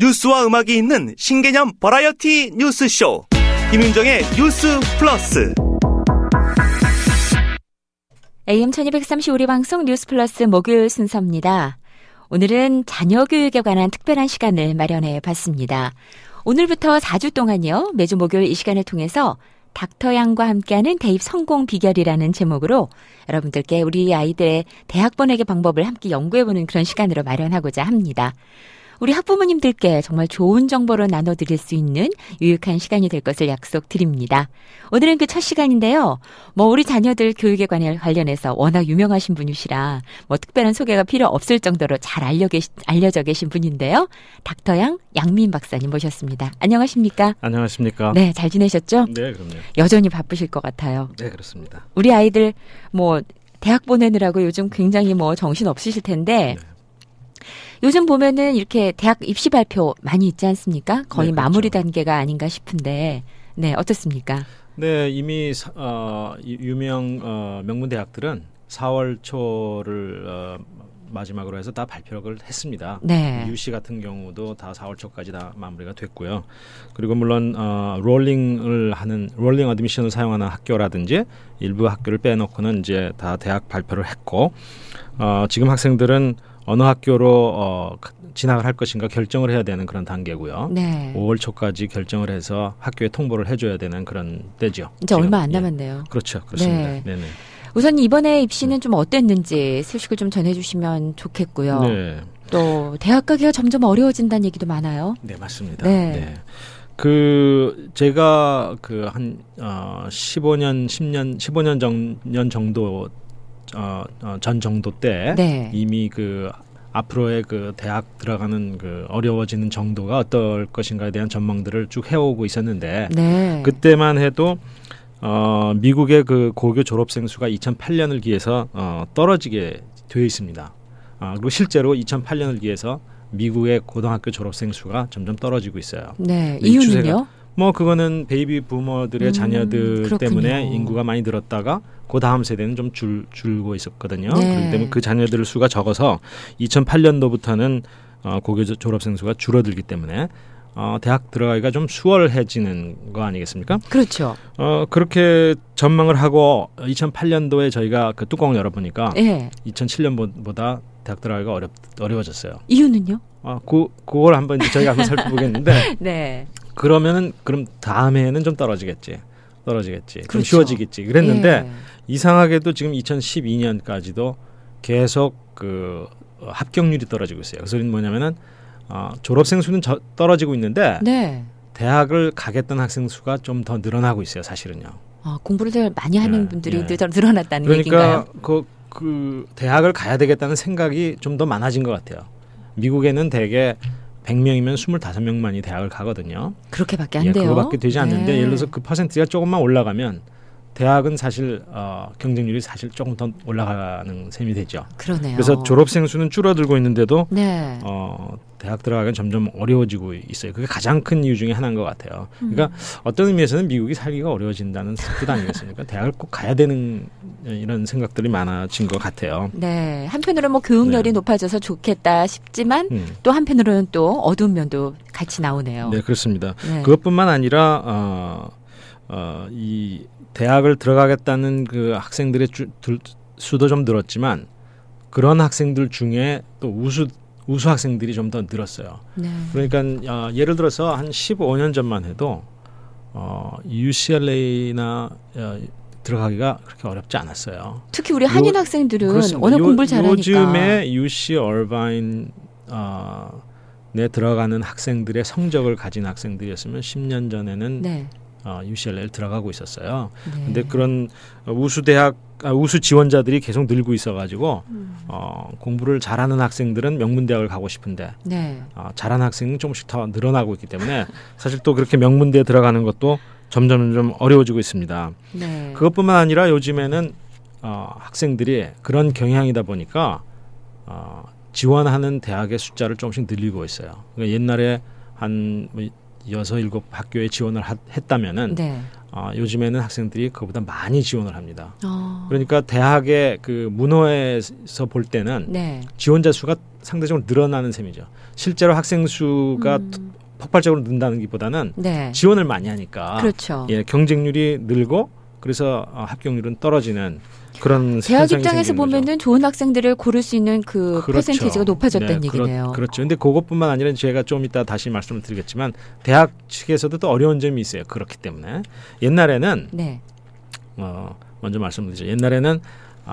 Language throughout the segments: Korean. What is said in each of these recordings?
뉴스와 음악이 있는 신개념 버라이어티 뉴스쇼 김윤정의 뉴스 플러스. AM 1230 우리 방송 뉴스 플러스 목요일 순서입니다. 오늘은 자녀 교육에 관한 특별한 시간을 마련해 봤습니다. 오늘부터 4주 동안요. 매주 목요일 이 시간을 통해서 닥터 양과 함께하는 대입 성공 비결이라는 제목으로 여러분들께 우리 아이들의 대학 보내기 방법을 함께 연구해보는 그런 시간으로 마련하고자 합니다. 우리 학부모님들께 정말 좋은 정보를 나눠드릴 수 있는 유익한 시간이 될 것을 약속드립니다. 오늘은 그 첫 시간인데요. 우리 자녀들 교육에 관련해서 워낙 유명하신 분이시라 특별한 소개가 필요 없을 정도로 잘 알려져 계신 분인데요. 닥터 양 양민 박사님 모셨습니다. 안녕하십니까? 안녕하십니까? 네, 잘 지내셨죠? 네, 그럼요. 여전히 바쁘실 것 같아요. 네, 그렇습니다. 우리 아이들 대학 보내느라고 요즘 굉장히 정신 없으실 텐데 네. 요즘 보면은 이렇게 대학 입시 발표 많이 있지 않습니까? 거의 네, 그렇죠. 마무리 단계가 아닌가 싶은데, 네, 어떻습니까? 네, 이미 유명 명문 대학들은 4월 초를 마지막으로 해서 다 발표를 했습니다. 네. UC 같은 경우도 다 4월 초까지 다 마무리가 됐고요. 그리고 물론 롤링 어드미션을 사용하는 학교라든지 일부 학교를 빼놓고는 이제 다 대학 발표를 했고, 지금 학생들은 어느 학교로 진학을 할 것인가 결정을 해야 되는 그런 단계고요. 네. 5월 초까지 결정을 해서 학교에 통보를 해줘야 되는 그런 때죠. 이제 지금. 얼마 안 남았네요. 그렇죠. 그렇습니다. 네. 네네. 우선 이번에 입시는 좀 어땠는지 소식을 좀 전해주시면 좋겠고요. 네. 또 대학 가기가 점점 어려워진다는 얘기도 많아요. 네, 맞습니다. 네. 네. 제가 한 15년 정도 전 정도 때 네. 이미 앞으로의 대학 들어가는 어려워지는 정도가 어떨 것인가에 대한 전망들을 쭉 해오고 있었는데, 네. 그때만 해도 미국의 고교 졸업생 수가 2008년을 기해서 떨어지게 되어 있습니다. 그리고 실제로 2008년을 기해서 미국의 고등학교 졸업생 수가 점점 떨어지고 있어요. 네. 이유는요? 그거는 베이비 부머들의 자녀들 그렇군요. 때문에 인구가 많이 늘었다가 그 다음 세대는 좀 줄고 있었거든요. 네. 그렇기 때문에 그 자녀들 수가 적어서 2008년도부터는 고교 졸업생 수가 줄어들기 때문에 대학 들어가기가 좀 수월해지는 거 아니겠습니까? 그렇죠. 그렇게 전망을 하고 2008년도에 저희가 뚜껑을 열어보니까 네. 2007년보다 대학 들어가기가 어려워졌어요. 이유는요? 그걸 한번 저희가 한번 살펴보겠는데 네. 그럼 다음해는 좀 떨어지겠지. 좀 그렇죠. 쉬워지겠지. 그랬는데 예. 이상하게도 지금 2012년까지도 계속 합격률이 떨어지고 있어요. 그 소리는 뭐냐면은 졸업생 수는 떨어지고 있는데 네. 대학을 가겠다는 학생 수가 좀 더 늘어나고 있어요. 사실은요. 공부를 더 많이 하는 분들이 네. 늘어났다는 그러니까 얘기인가요? 대학을 가야 되겠다는 생각이 좀 더 많아진 것 같아요. 미국에는 대개 100명이면 25명만이 대학을 가거든요. 그렇게밖에 안 돼요. 그거밖에 되지 않는데 네. 예를 들어서 그 퍼센트가 조금만 올라가면 대학은 사실 경쟁률이 사실 조금 더 올라가는 셈이 되죠. 그러네요. 그래서 졸업생 수는 줄어들고 있는데도 네. 대학 들어가기는 점점 어려워지고 있어요. 그게 가장 큰 이유 중에 하나인 것 같아요. 그러니까 어떤 의미에서는 미국이 살기가 어려워진다는 뜻 아니겠습니까? 대학을 꼭 가야 되는 이런 생각들이 많아진 것 같아요. 네. 한편으로는 교육열이 네. 높아져서 좋겠다 싶지만 또 한편으로는 또 어두운 면도 같이 나오네요. 네, 그렇습니다. 네. 그것뿐만 아니라 이 대학을 들어가겠다는 학생들의 수도 좀 늘었지만 그런 학생들 중에 또 우수 학생들이 좀 더 늘었어요. 네. 그러니까 예를 들어서 한 15년 전만 해도 UCLA나 들어가기가 그렇게 어렵지 않았어요. 특히 우리 한인 학생들은 그렇습니다. 워낙 공부를 잘하니까. 요즘에 UC 얼바인에 들어가는 학생들의 성적을 가진 학생들이었으면 10년 전에는 네. UCLA를 들어가고 있었어요. 네. 근데 그런 우수 지원자들이 계속 늘고 있어가지고 공부를 잘하는 학생들은 명문대학을 가고 싶은데 네. 잘하는 학생은 조금씩 더 늘어나고 있기 때문에 사실 또 그렇게 명문대에 들어가는 것도 점점 좀 어려워지고 있습니다. 네. 그것뿐만 아니라 요즘에는 학생들이 그런 경향이다 보니까 지원하는 대학의 숫자를 조금씩 늘리고 있어요. 그러니까 옛날에 한 6, 7 학교에 지원을 했다면은 네. 요즘에는 학생들이 그보다 많이 지원을 합니다. 그러니까 대학의 문호에서 볼 때는 네. 지원자 수가 상대적으로 늘어나는 셈이죠. 실제로 학생 수가 폭발적으로 는다는 것보다는 네. 지원을 많이 하니까 그렇죠. 예, 경쟁률이 늘고 그래서 합격률은 떨어지는 그런 대학 현상이 입장에서 생기는 보면은 거죠. 좋은 학생들을 고를 수 있는 그 그렇죠. 퍼센테이지가 높아졌다는 네, 얘기네요. 그렇죠. 근데 그것뿐만 아니라 제가 좀 이따 다시 말씀을 드리겠지만 대학 측에서도 또 어려운 점이 있어요. 그렇기 때문에 옛날에는 네. 먼저 말씀드리죠. 옛날에는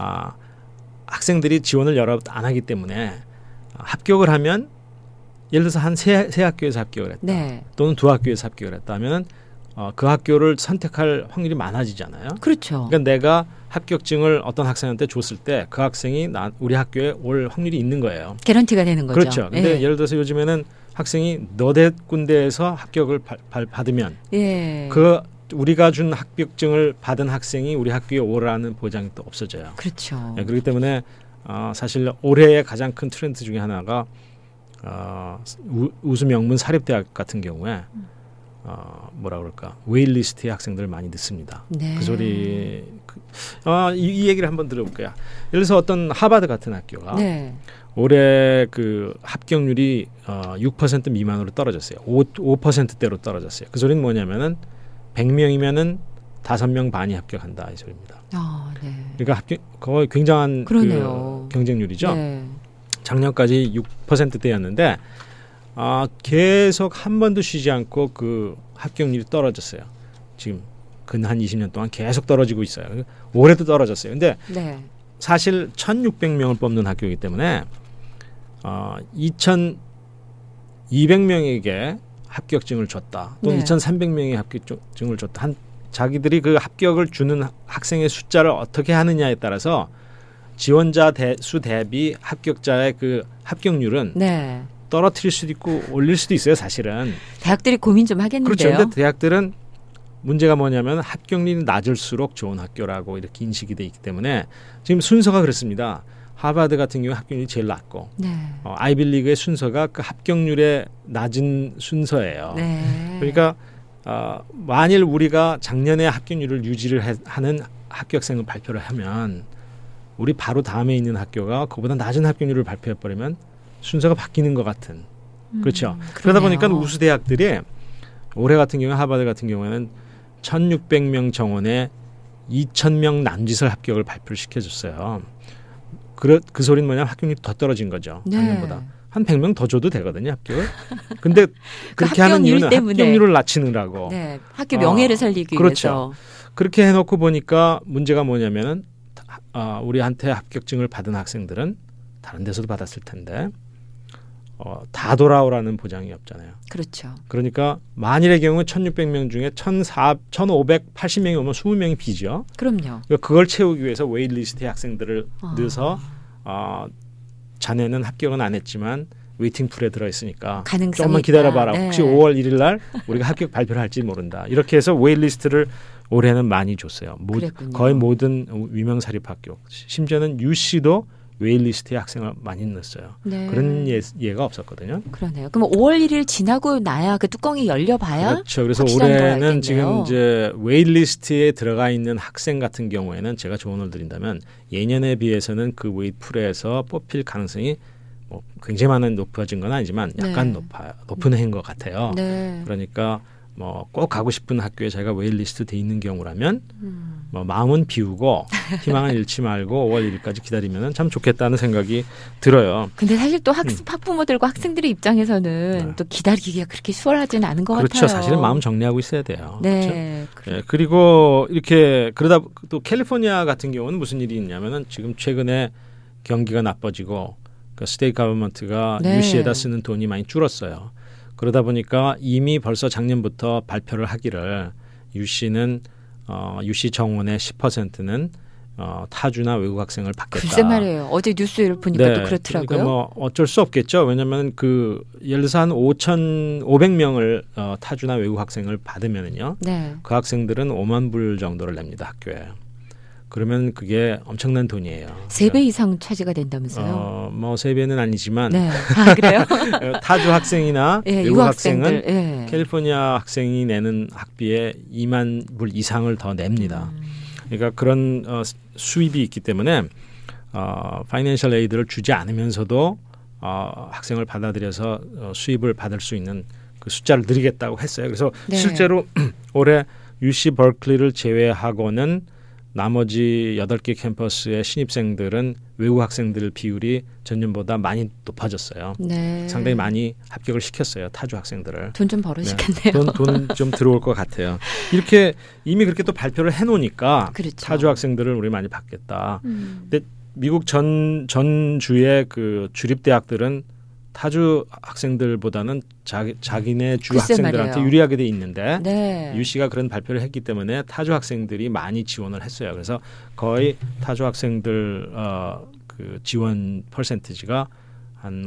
학생들이 지원을 여러 안 하기 때문에 합격을 하면 예를 들어서 한 세 학교에서 합격을 했다. 네. 또는 두 학교에서 합격을 했다 하면은 그 학교를 선택할 확률이 많아지잖아요. 그렇죠. 그러니까 내가 합격증을 어떤 학생한테 줬을 때 그 학생이 우리 학교에 올 확률이 있는 거예요. 개런티가 되는 거죠. 그렇죠. 근데 예. 예를 들어서 요즘에는 학생이 너댓 군데에서 합격을 받으면 예. 그 우리가 준 합격증을 받은 학생이 우리 학교에 오라는 보장이 또 없어져요. 그렇죠. 네, 그렇기 때문에 사실 올해의 가장 큰 트렌드 중에 하나가 우수 명문 사립대학 같은 경우에 뭐라 그럴까 웨일리스트의 학생들을 많이 넣습니다. 네. 그 소리 이 얘기를 한번 들어볼게요. 예를 들어서 어떤 하버드 같은 학교가 네. 올해 그 합격률이 6% 미만으로 떨어졌어요. 5%대로 떨어졌어요. 그 소리는 뭐냐면은 100명이면은 5명 반이 합격한다 이 소리입니다. 네. 그러니까 거의 굉장한 그러네요. 그 경쟁률이죠. 네. 작년까지 6%대였는데 계속 한 번도 쉬지 않고 그 합격률이 떨어졌어요. 지금 근 한 20년 동안 계속 떨어지고 있어요. 올해도 떨어졌어요. 근데 네. 사실 1,600명을 뽑는 학교이기 때문에 2,200명에게 합격증을 줬다. 또는 네. 2,300명의 합격증을 줬다. 자기들이 그 합격을 주는 학생의 숫자를 어떻게 하느냐에 따라서 지원자 수 대비 합격자의 그 합격률은 네. 떨어뜨릴 수도 있고 올릴 수도 있어요. 사실은. 대학들이 고민 좀 하겠는데요. 그렇죠. 근데 대학들은 문제가 뭐냐면 합격률이 낮을수록 좋은 학교라고 이렇게 인식이 돼 있기 때문에 지금 순서가 그렇습니다. 하버드 같은 경우 합격률이 제일 낮고 네. 아이빌리그의 순서가 그 합격률의 낮은 순서예요. 네. 그러니까 만일 우리가 작년에 합격률을 유지를 하는 합격생을 발표를 하면 우리 바로 다음에 있는 학교가 그보다 낮은 합격률을 발표해버리면 순서가 바뀌는 것 같은. 그렇죠. 그러다 보니까 우수 대학들이 올해 같은 경우에 하버드 같은 경우에는 1,600명 정원에 2,000명 남짓을 합격을 발표를 시켜줬어요. 그 소리는 뭐냐면 합격률이 더 떨어진 거죠. 작년보다. 네. 한 100명 더 줘도 되거든요, 합격을. 근데 그렇게 합격률 하는 이유는 때문에. 합격률을 낮추느라고. 네. 학교 명예를 살리기 그렇죠. 위해서. 그렇게 해놓고 보니까 문제가 뭐냐면은 우리한테 합격증을 받은 학생들은 다른 데서도 받았을 텐데 다 돌아오라는 보장이 없잖아요. 그렇죠. 그러니까 만일의 경우 1,600명 중에 1,580명이 오면 20명이 비죠. 그럼요. 그러니까 그걸 채우기 위해서 웨이트리스트의 학생들을 넣어서 자네는 합격은 안 했지만 웨이팅풀에 들어있으니까 조금만 기다려봐라. 네. 혹시 5월 1일 날 우리가 합격 발표를 할지 모른다. 이렇게 해서 웨이트리스트를 올해는 많이 줬어요. 거의 모든 위명사립학교. 심지어는 UC도 웨일리스트에 학생을 많이 넣었어요. 네. 그런 예가 없었거든요. 그러네요. 그럼 5월 1일 지나고 나야 그 뚜껑이 열려봐야 그렇죠. 그래서 올해는 지금 이제 웨일리스트에 들어가 있는 학생 같은 경우에는 제가 조언을 드린다면 예년에 비해서는 그 웨이풀에서 뽑힐 가능성이 뭐 굉장히 많은 높아진 건 아니지만 약간 높은 해인 것 같아요. 네. 그러니까 뭐 꼭 가고 싶은 학교에 자기가 웨일리스트 돼 있는 경우라면 뭐 마음은 비우고 희망을 잃지 말고 5월 1일까지 기다리면 참 좋겠다는 생각이 들어요. 근데 사실 또 학부모들과 학생들의 입장에서는 또 기다리기가 그렇게 수월하지는 않은 것 그렇죠. 같아요. 사실은 마음 정리하고 있어야 돼요. 네. 그렇죠? 네. 그리고 이렇게 그러다 또 캘리포니아 같은 경우는 무슨 일이 있냐면은 지금 최근에 경기가 나빠지고 그 스테이트 가버먼트가 UC에다 쓰는 돈이 많이 줄었어요. 그러다 보니까 이미 벌써 작년부터 발표를 하기를 UC는 UC 정원의 10%는 타주나 외국 학생을 받겠다. 글쎄 말이에요. 어제 뉴스를 보니까 또 그렇더라고요. 그러니까 뭐 어쩔 수 없겠죠. 왜냐하면 그 예를 들어서 한 5,500명을 타주나 외국 학생을 받으면은요. 네. 그 학생들은 5만 불 정도를 냅니다 학교에. 그러면 그게 엄청난 돈이에요. 3배 이상 차지가 된다면서요? 뭐 3배는 아니지만 네. 그래요? 타주 학생이나 외국 학생은 네. 캘리포니아 학생이 내는 학비에 2만 불 이상을 더 냅니다. 그러니까 그런 수입이 있기 때문에 파이낸셜 에이드를 주지 않으면서도 학생을 받아들여서 수입을 받을 수 있는 그 숫자를 늘리겠다고 했어요. 그래서 네. 실제로 올해 UC 버클리를 제외하고는 나머지 8개 캠퍼스의 신입생들은 외국 학생들 비율이 전년보다 많이 높아졌어요. 네. 상당히 많이 합격을 시켰어요. 타주 학생들을. 돈 좀 벌어시겠네요. 돈 좀 들어올 것 같아요. 이렇게 이미 그렇게 또 발표를 해놓으니까 그렇죠. 타주 학생들을 우리 많이 받겠다. 근데 미국 전주의 그 주립 대학들은 타주 학생들보다는 자기네 주 글쎄 학생들한테 말이에요. 유리하게 돼 있는데 네. UC가 그런 발표를 했기 때문에 타주 학생들이 많이 지원을 했어요. 그래서 거의 타주 학생들 그 지원 퍼센티지가 한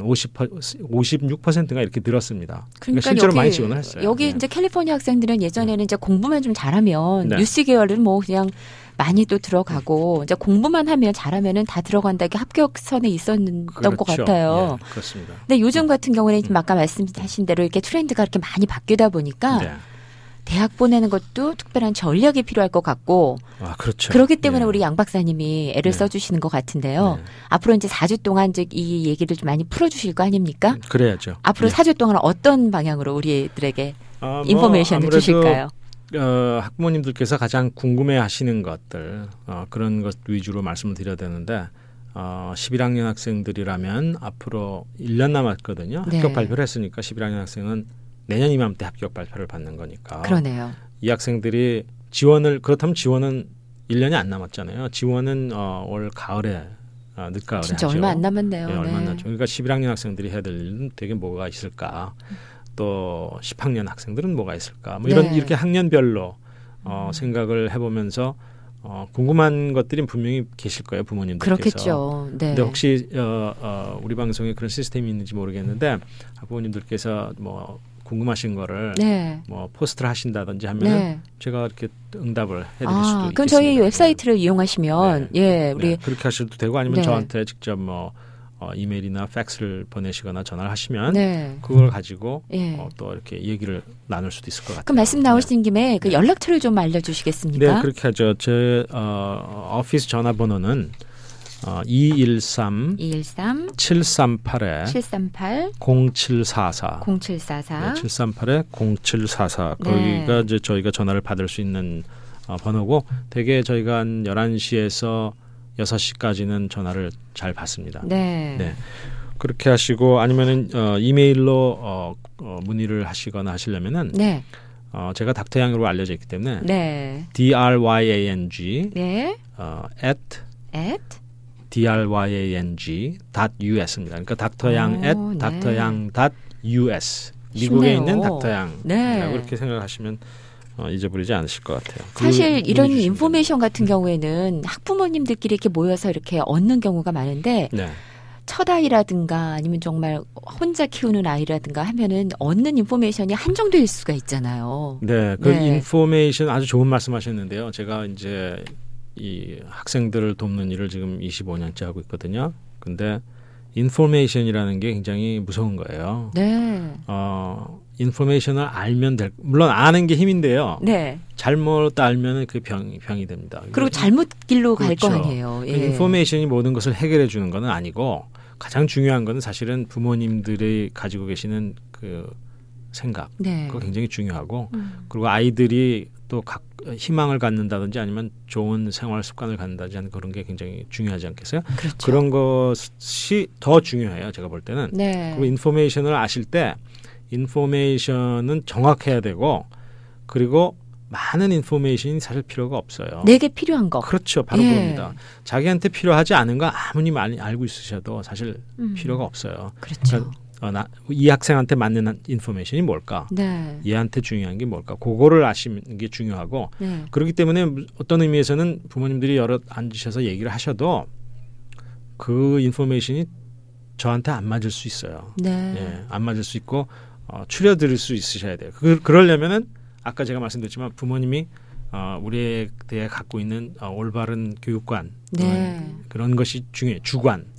56%가 이렇게 늘었습니다. 그러니까 실제로 여기, 많이 지원을 했어요. 여기 네. 이제 캘리포니아 학생들은 예전에는 이제 공부만 좀 잘하면 네. UC 계열은 뭐 그냥 많이 또 들어가고 이제 공부만 하면 잘하면은 다 들어간다게 합격선에 있었던 것 같아요. 예, 그렇습니다. 근데 요즘 같은 경우는 지금 아까 말씀하신 대로 이렇게 트렌드가 이렇게 많이 바뀌다 보니까 네. 대학 보내는 것도 특별한 전략이 필요할 것 같고 그렇죠. 그렇기 때문에 예. 우리 양 박사님이 애를 네. 써주시는 것 같은데요. 네. 앞으로 이제 4주 동안 이 얘기를 좀 많이 풀어주실 거 아닙니까? 그래야죠. 앞으로 예. 4주 동안 어떤 방향으로 우리들에게 뭐 인포메이션을 아무래도 주실까요? 학부모님들께서 가장 궁금해하시는 것들 그런 것 위주로 말씀을 드려야 되는데 11학년 학생들이라면 앞으로 1년 남았거든요. 네. 합격 발표를 했으니까 11학년 학생은 내년 이맘때 합격 발표를 받는 거니까 그러네요. 이 학생들이 그렇다면 지원은 1년이 안 남았잖아요. 지원은 올 가을에 늦가을에 진짜 하죠. 얼마 안 남았네요. 네, 얼마 안 네. 남았죠. 그러니까 11학년 학생들이 해야 될 일은 되게 뭐가 있을까? 또 10학년 학생들은 뭐가 있을까? 뭐 네. 이렇게 학년별로 생각을 해보면서 궁금한 것들이 분명히 계실 거예요, 부모님들께서. 그렇겠죠. 네. 근데 혹시 우리 방송에 그런 시스템이 있는지 모르겠는데 부모님들께서 뭐 궁금하신 거를 네. 뭐 포스트를 하신다든지 하면 네. 제가 이렇게 응답을 해드릴 수도 있겠습니다. 그럼 저희 웹사이트를 이용하시면 네. 예, 우리 네, 그렇게 하셔도 되고 아니면 네. 저한테 직접 뭐 이메일이나 팩스를 보내시거나 전화를 하시면 네. 그걸 가지고 예. 또 이렇게 얘기를 나눌 수도 있을 것 같아요. 그럼 말씀 나오신 김에 그 연락처를 좀 알려주시겠습니까? 네, 그렇게 하죠. 제 오피스 전화번호는 213 738에 738 0744 0744 네, 738에 0744 네. 거기가 이제 저희가 전화를 받을 수 있는 번호고 대개 저희가 한 11시에서 6시까지는 전화를 잘 받습니다. 네. 네. 그렇게 하시고 아니면은 이메일로 문의를 하시거나 하시려면은 네. 제가 닥터양으로 알려져 있기 때문에 네. DRYANG 네. at DRYANG.us입니다. 그러니까 닥터양 네. 닥터양.us 미국에 쉽네요. 있는 닥터양 네. 그렇게 생각하시면 잊어버리지 않으실 것 같아요. 사실 이런 문의 주시면 인포메이션 같은 경우에는 학부모님들끼리 이렇게 모여서 이렇게 얻는 경우가 많은데 됩니다. 네. 첫 아이라든가 아니면 정말 혼자 키우는 아이라든가 하면은 얻는 인포메이션이 한정될 수가 있잖아요. 네, 그 네. 인포메이션 아주 좋은 말씀하셨는데요. 제가 이제 이 학생들을 돕는 일을 지금 25년째 하고 있거든요. 근데 인포메이션이라는 게 굉장히 무서운 거예요. 네. 인포메이션을 알면 물론 아는 게 힘인데요. 네. 잘못 알면은 그 병이 됩니다. 그리고 잘못 길로 갈 거 그렇죠. 아니에요. 예. 인포메이션이 모든 것을 해결해 주는 건 아니고 가장 중요한 건 사실은 부모님들이 가지고 계시는 그 생각 네. 그거 굉장히 중요하고 그리고 아이들이 또 희망을 갖는다든지 아니면 좋은 생활 습관을 갖는다든지 하는 그런 게 굉장히 중요하지 않겠어요? 그렇죠. 그런 것이 더 중요해요. 제가 볼 때는. 네. 그리고 인포메이션을 아실 때 인포메이션은 정확해야 되고 그리고 많은 인포메이션이 사실 필요가 없어요. 내게 필요한 거. 그렇죠. 바로 예. 그겁니다. 자기한테 필요하지 않은 거 아무리 많이 알고 있으셔도 사실 필요가 없어요. 그렇죠. 그러니까 이 학생한테 맞는 인포메이션이 뭘까? 네. 얘한테 중요한 게 뭘까? 그거를 아시는 게 중요하고 네. 그렇기 때문에 어떤 의미에서는 부모님들이 여러 앉으셔서 얘기를 하셔도 그 인포메이션이 저한테 안 맞을 수 있어요. 네. 예, 안 맞을 수 있고 추려드릴 수 있으셔야 돼요. 그러려면은 아까 제가 말씀드렸지만 부모님이 우리 대에 갖고 있는 올바른 교육관 네. 그런 것이 중요해요. 주관. 그러니까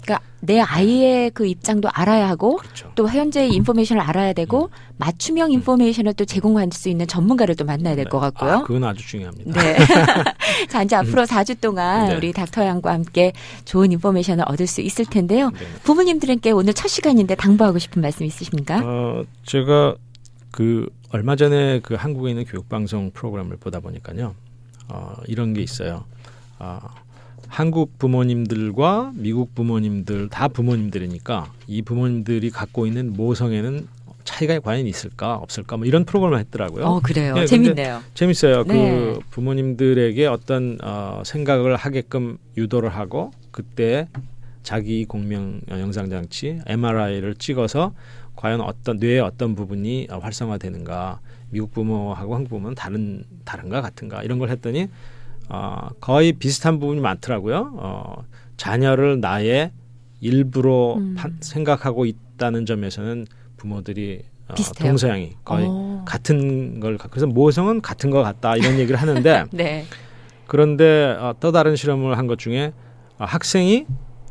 내 아이의 그 입장도 알아야 하고 그렇죠. 또 현재의 인포메이션을 알아야 되고 맞춤형 인포메이션을 또 제공할 수 있는 전문가를 또 만나야 될 것 같고요. 그건 아주 중요합니다. 네. 자, 이제 앞으로 4주 동안 네. 우리 닥터 양과 함께 좋은 인포메이션을 얻을 수 있을 텐데요. 네. 부모님들께 오늘 첫 시간인데 당부하고 싶은 말씀 있으십니까? 제가 얼마 전에 그 한국에 있는 교육방송 프로그램을 보다 보니까요. 이런 게 있어요. 한국 부모님들과 미국 부모님들 다 부모님들이니까 이 부모님들이 갖고 있는 모성애는 차이가 과연 있을까 없을까 뭐 이런 프로그램을 했더라고요. 그래요. 네, 재밌네요. 재밌어요. 네. 그 부모님들에게 어떤 생각을 하게끔 유도를 하고 그때 자기 공명 영상 장치 MRI를 찍어서 과연 뇌의 어떤 부분이 활성화되는가, 미국 부모하고 한국 부모는 다른가 같은가 이런 걸 했더니 거의 비슷한 부분이 많더라고요. 자녀를 나의 일부로 생각하고 있다는 점에서는 부모들이 비슷해요. 동서양이 거의 같은 걸 그래서 모성은 같은 것 같다 이런 얘기를 하는데 네. 그런데 또 다른 실험을 한 것 중에 학생에게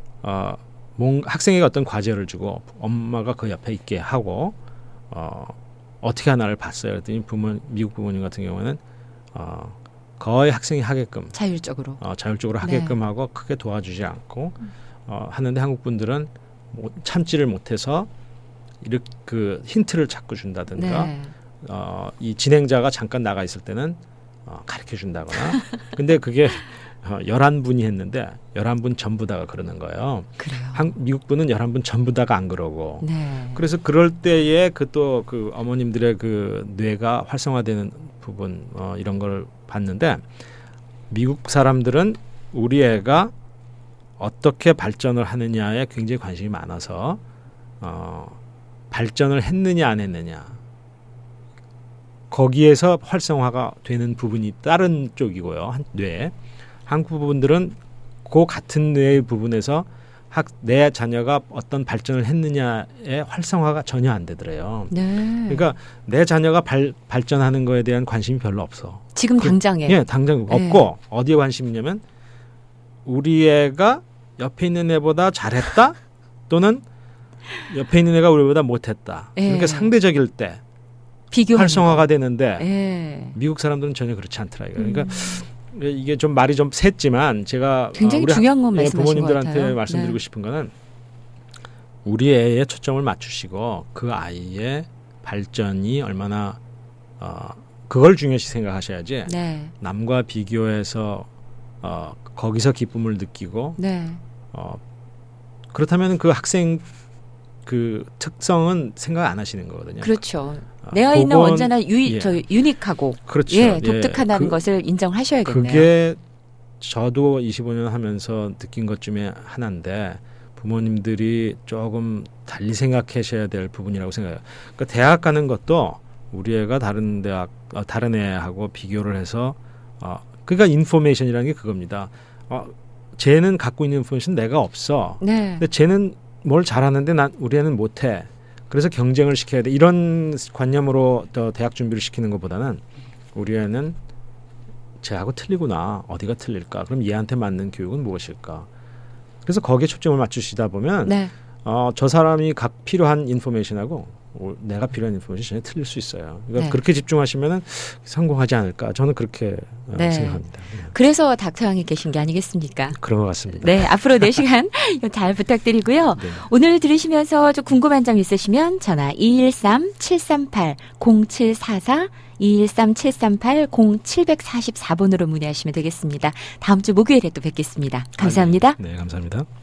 어떤 과제를 주고 엄마가 그 옆에 있게 하고 어떻게 하나를 봤어요. 그랬더니 미국 부모님 같은 경우는 거의 학생이 하게끔 자율적으로 하게끔 네. 하고 크게 도와주지 않고 하는데 한국 분들은 참지를 못해서 이렇게 그 힌트를 자꾸 준다든가 네. 이 진행자가 잠깐 나가 있을 때는 가르쳐 준다거나 근데 그게 11분이 했는데 11분 전부 다가 그러는 거예요. 그래요. 미국 분은 11분 전부 다가 안 그러고 네. 그래서 그럴 때에 또 그 어머님들의 그 뇌가 활성화되는 부분 이런 걸 봤는데 미국 사람들은 우리 애가 어떻게 발전을 하느냐에 굉장히 관심이 많아서 발전을 했느냐 안 했느냐 거기에서 활성화가 되는 부분이 다른 쪽이고요. 뇌에. 한국 분들은 그 같은 뇌의 부분에서 내 자녀가 어떤 발전을 했느냐에 활성화가 전혀 안 되더래요. 네. 그러니까 내 자녀가 발전하는 거에 대한 관심이 별로 없어. 지금 당장에. 예, 당장 없고 어디에 관심이 있냐면 우리 애가 옆에 있는 애보다 잘했다 또는 옆에 있는 애가 우리보다 못했다. 그러니까 상대적일 때 활성화가 되는데 미국 사람들은 전혀 그렇지 않더라고요. 그러니까 이게 좀 말이 좀 샜지만 제가 굉장히 중요한 건 말씀하신 부모님들한테 것 같아요. 말씀드리고 싶은 거는 우리 애의 초점을 맞추시고 그 아이의 발전이 얼마나 그걸 중요시 생각하셔야지 네. 남과 비교해서 거기서 기쁨을 느끼고 그렇다면 그 학생 그 특성은 생각 안 하시는 거거든요. 그렇죠. 내 아이는 언제나 유니크하고 그렇죠. 독특하다는 것을 인정하셔야겠네요. 그게 저도 25년 하면서 느낀 것 중에 하나인데 부모님들이 조금 달리 생각하셔야 될 부분이라고 생각해요. 그러니까 대학 가는 것도 우리 애가 다른 애하고 비교를 해서 그러니까 인포메이션이라는 게 그겁니다. 쟤는 갖고 있는 인포메이션 내가 없어. 네. 근데 쟤는 뭘 잘하는데 우리 애는 못해. 그래서 경쟁을 시켜야 돼. 이런 관념으로 더 대학 준비를 시키는 것보다는 우리 애는 쟤하고 틀리구나. 어디가 틀릴까? 그럼 얘한테 맞는 교육은 무엇일까? 그래서 거기에 초점을 맞추시다 보면 저 사람이 필요한 인포메이션하고 내가 필요한 인포메이션이 전혀 틀릴 수 있어요. 그러니까 그렇게 집중하시면 성공하지 않을까? 저는 그렇게 생각합니다. 그래서 닥터 양이 계신 게 아니겠습니까? 그런 것 같습니다. 네, 앞으로 4시간 잘 부탁드리고요. 네. 오늘 들으시면서 좀 궁금한 점 있으시면 전화 213-738-0744 213-738-0744번으로 문의하시면 되겠습니다. 다음 주 목요일에 또 뵙겠습니다. 감사합니다. 네, 감사합니다.